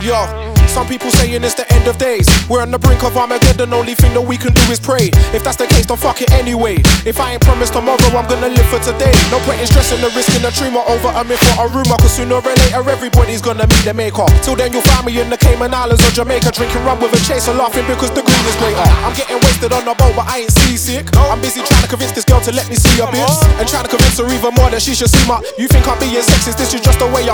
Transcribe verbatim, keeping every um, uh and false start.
Yo, some people saying it's the end of days. We're on the brink of Armageddon, only thing that we can do is pray. If that's the case, don't fuck it anyway. If I ain't promised tomorrow, I'm gonna live for today. No point in stressing the risk in a dream or over a myth or a rumor, cause sooner or later everybody's gonna meet their maker. Till then you'll find me in the Cayman Islands or Jamaica, drinking rum with a chaser, laughing because the green is greater. I'm getting wasted on the boat, but I ain't seasick. I'm busy trying to convince this girl to let me see her bits, and trying to convince her even more that she should see my. You think I'm being sexist, this is just the way I